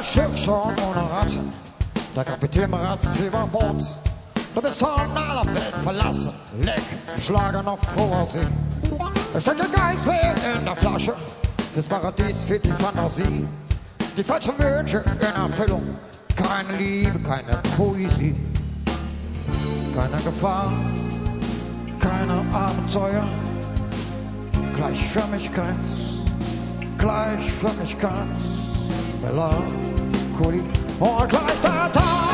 das Schiff schon ohne Ratten. Der Kapitän ratzt über Bord. Du bist von aller Welt verlassen, leck, schlagen auf hoher See. Es steckt ein Geist wie in der Flasche, das Paradies für die Fantasie. Die falschen Wünsche in Erfüllung, keine Liebe, keine Poesie. Keine Gefahr, keine Abenteuer, gleich für mich keins, gleich für mich keins. Melancholie, und gleich der Tag.